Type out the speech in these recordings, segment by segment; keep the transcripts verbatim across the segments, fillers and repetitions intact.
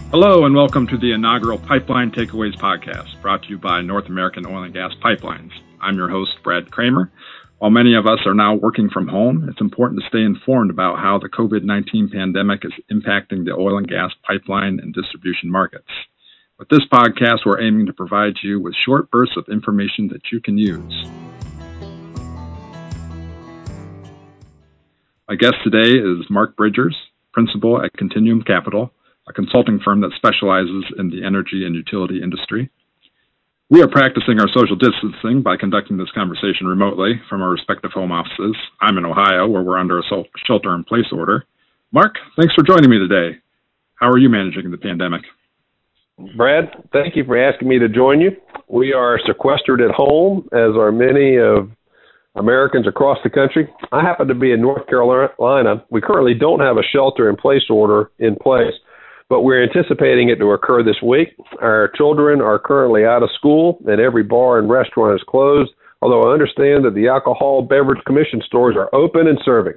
Hello and welcome to the inaugural Pipeline Takeaways podcast, brought to you by North American Oil and Gas Pipelines. I'm your host, Brad Kramer. While many of us are now working from home, it's important to stay informed about how the COVID nineteen pandemic is impacting the oil and gas pipeline and distribution markets. With this podcast, we're aiming to provide you with short bursts of information that you can use. My guest today is Mark Bridgers, principal at Continuum Capital, a consulting firm that specializes in the energy and utility industry. We are practicing our social distancing by conducting this conversation remotely from our respective home offices. I'm in Ohio, where we're under a shelter-in-place order. Mark, thanks for joining me today. How are you managing the pandemic? Brad, thank you for asking me to join you. We are sequestered at home, as are many of Americans across the country. I happen to be in North Carolina. We currently don't have a shelter-in-place order in place, but we're anticipating it to occur this week. Our children are currently out of school, and every bar and restaurant is closed, although I understand that the Alcohol Beverage Commission stores are open and serving.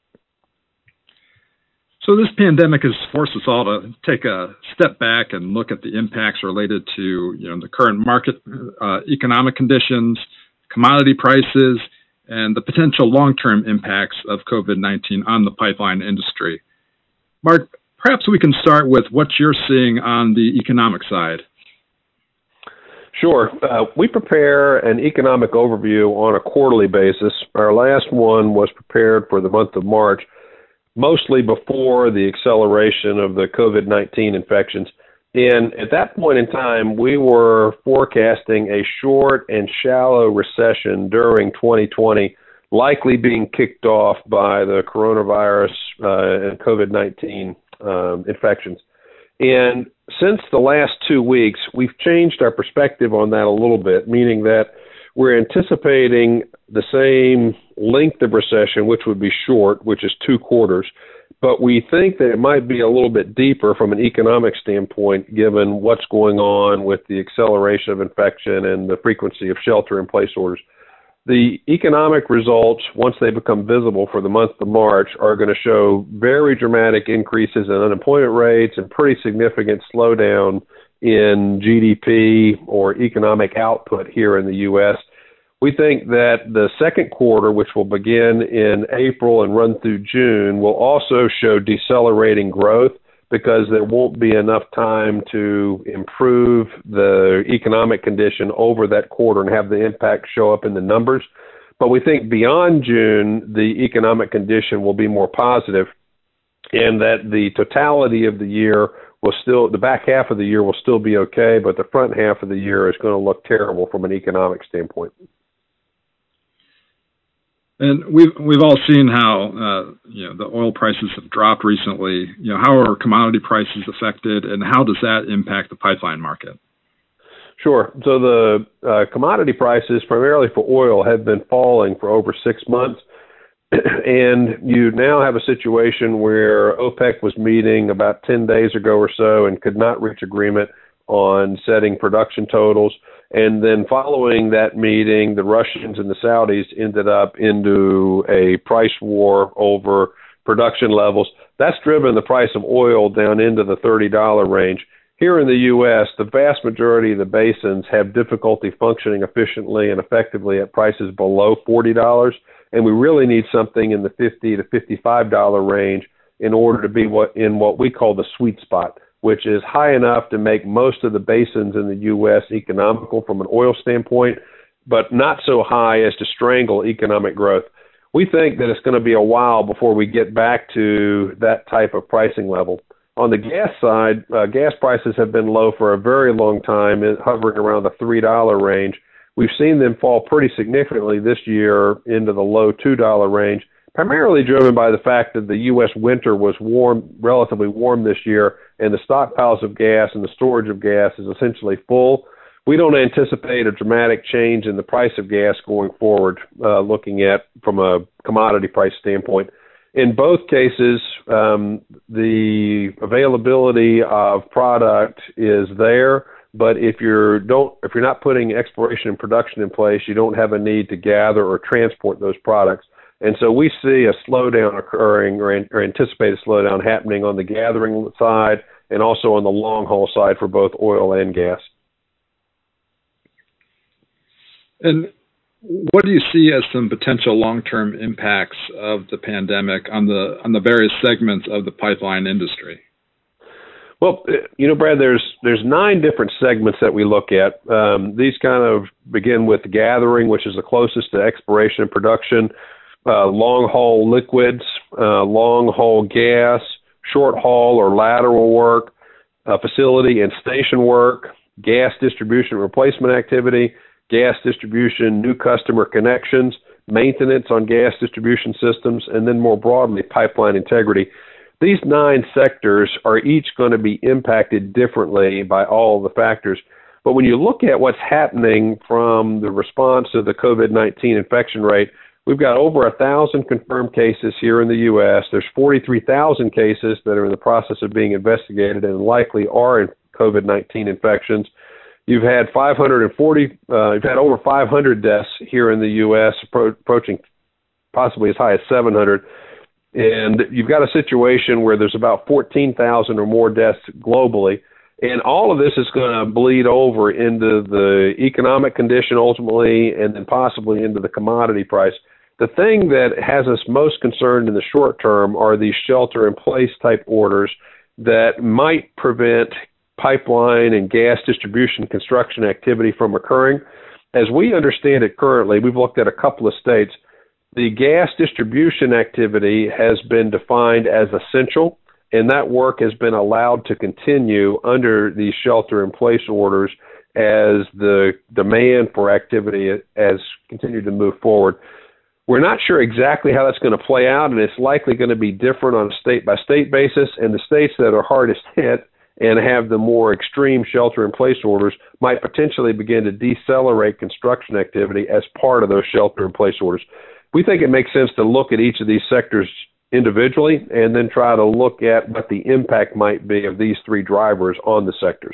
So this pandemic has forced us all to take a step back and look at the impacts related to, you know, the current market uh, economic conditions, commodity prices, and the potential long-term impacts of COVID nineteen on the pipeline industry. Mark, perhaps we can start with what you're seeing on the economic side. Sure. Uh, we prepare an economic overview on a quarterly basis. Our last one was prepared for the month of March, mostly before the acceleration of the COVID nineteen infections. And at that point in time, we were forecasting a short and shallow recession during twenty twenty, likely being kicked off by the coronavirus uh, and COVID nineteen um, infections. And since the last two weeks, we've changed our perspective on that a little bit, meaning that we're anticipating the same length of recession, which would be short, which is two quarters. But we think that it might be a little bit deeper from an economic standpoint, given what's going on with the acceleration of infection and the frequency of shelter-in-place orders. The economic results, once they become visible for the month of March, are going to show very dramatic increases in unemployment rates and pretty significant slowdown in G D P or economic output here in the U S. We think that the second quarter, which will begin in April and run through June, will also show decelerating growth because there won't be enough time to improve the economic condition over that quarter and have the impact show up in the numbers. But we think beyond June, the economic condition will be more positive, and that the totality of the year will still, the back half of the year will still be okay, but the front half of the year is going to look terrible from an economic standpoint. And we've we've all seen how uh, you know the oil prices have dropped recently. You know, how are commodity prices affected, and how does that impact the pipeline market? Sure. So the uh, commodity prices, primarily for oil, have been falling for over six months, and you now have a situation where OPEC was meeting about ten days ago or so and could not reach agreement on setting production totals. And then following that meeting, the Russians and the Saudis ended up into a price war over production levels. That's driven the price of oil down into the thirty dollars range. Here in the U S, the vast majority of the basins have difficulty functioning efficiently and effectively at prices below forty dollars, and we really need something in the fifty to fifty-five dollars range in order to be what in what we call the sweet spot, which is high enough to make most of the basins in the U S economical from an oil standpoint, but not so high as to strangle economic growth. We think that it's going to be a while before we get back to that type of pricing level. On the gas side, uh, gas prices have been low for a very long time, hovering around the three dollars range. We've seen them fall pretty significantly this year into the low two dollars range, primarily driven by the fact that the U S winter was warm, relatively warm this year, and the stockpiles of gas and the storage of gas is essentially full. We don't anticipate a dramatic change in the price of gas going forward, uh, looking at from a commodity price standpoint. In both cases, um, the availability of product is there, but if you're don't if you're not putting exploration and production in place, you don't have a need to gather or transport those products. And so we see a slowdown occurring or, or anticipate a slowdown happening on the gathering side and also on the long haul side for both oil and gas. And what do you see as some potential long-term impacts of the pandemic on the on the various segments of the pipeline industry? Well, you know, Brad, there's there's nine different segments that we look at. Um, these kind of begin with gathering, which is the closest to exploration and production, uh, long-haul liquids, uh, long-haul gas, short-haul or lateral work, uh, facility and station work, gas distribution replacement activity, gas distribution, new customer connections, maintenance on gas distribution systems, and then more broadly, pipeline integrity. These nine sectors are each going to be impacted differently by all the factors. But when you look at what's happening from the response to the COVID nineteen infection rate, we've got over one thousand confirmed cases here in the U S. There's forty-three thousand cases that are in the process of being investigated and likely are in COVID nineteen infections. You've had five hundred forty, uh, you've had over five hundred deaths here in the U S, appro- approaching possibly as high as seven hundred. And you've got a situation where there's about fourteen thousand or more deaths globally. And all of this is going to bleed over into the economic condition ultimately, and then possibly into the commodity price. The thing that has us most concerned in the short term are these shelter-in-place type orders that might prevent pipeline and gas distribution construction activity from occurring. As we understand it currently, we've looked at a couple of states. The gas distribution activity has been defined as essential, and that work has been allowed to continue under these shelter-in-place orders as the demand for activity has continued to move forward. We're not sure exactly how that's going to play out, and it's likely going to be different on a state-by-state basis, and the states that are hardest hit and have the more extreme shelter-in-place orders might potentially begin to decelerate construction activity as part of those shelter-in-place orders. We think it makes sense to look at each of these sectors individually and then try to look at what the impact might be of these three drivers on the sectors.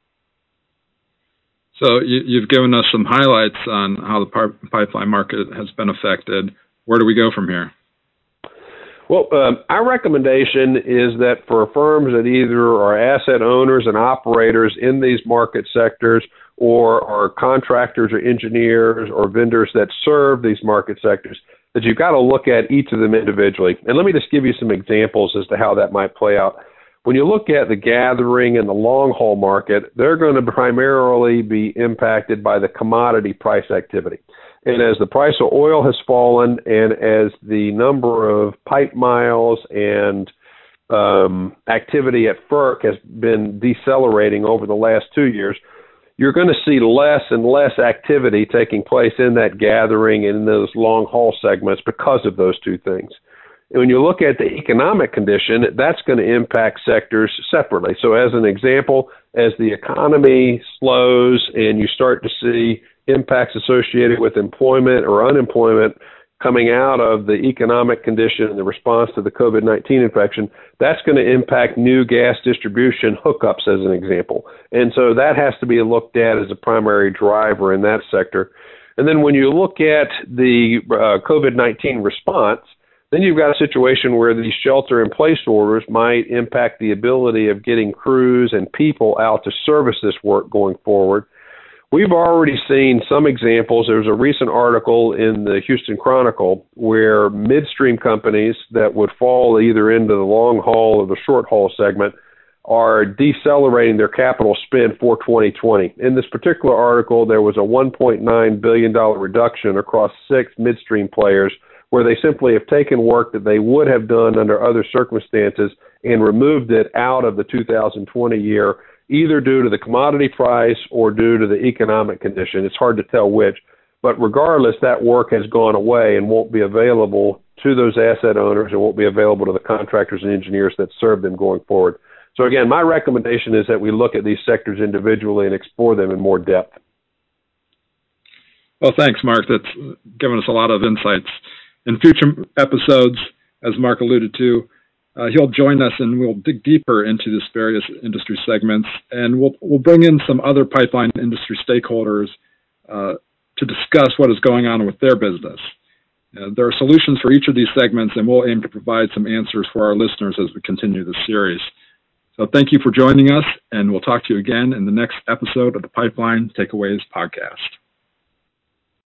So you, you've given us some highlights on how the par- pipeline market has been affected. Where do we go from here? Well, um, our recommendation is that for firms that either are asset owners and operators in these market sectors or are contractors or engineers or vendors that serve these market sectors, that you've got to look at each of them individually. And let me just give you some examples as to how that might play out. When you look at the gathering and the long-haul market, they're going to primarily be impacted by the commodity price activity. And as the price of oil has fallen and as the number of pipe miles and um, activity at F E R C has been decelerating over the last two years, you're going to see less and less activity taking place in that gathering and in those long-haul segments because of those two things. And when you look at the economic condition, that's going to impact sectors separately. So as an example, as the economy slows and you start to see impacts associated with employment or unemployment coming out of the economic condition and the response to the COVID nineteen infection, that's going to impact new gas distribution hookups as an example. And so that has to be looked at as a primary driver in that sector. And then when you look at the uh, COVID nineteen response, then you've got a situation where these shelter-in-place orders might impact the ability of getting crews and people out to service this work going forward. We've already seen some examples. There was a recent article in the Houston Chronicle where midstream companies that would fall either into the long haul or the short haul segment are decelerating their capital spend for twenty twenty. In this particular article, there was a one point nine billion dollars reduction across six midstream players where they simply have taken work that they would have done under other circumstances and removed it out of the two thousand twenty year, either due to the commodity price or due to the economic condition. It's hard to tell which. But regardless, that work has gone away and won't be available to those asset owners and won't be available to the contractors and engineers that serve them going forward. So again, my recommendation is that we look at these sectors individually and explore them in more depth. Well, thanks, Mark. That's given us a lot of insights. In future episodes, as Mark alluded to, uh, he'll join us and we'll dig deeper into these various industry segments, and we'll we'll bring in some other pipeline industry stakeholders uh, to discuss what is going on with their business. Uh, there are solutions for each of these segments, and we'll aim to provide some answers for our listeners as we continue this series. So thank you for joining us, and we'll talk to you again in the next episode of the Pipeline Takeaways podcast.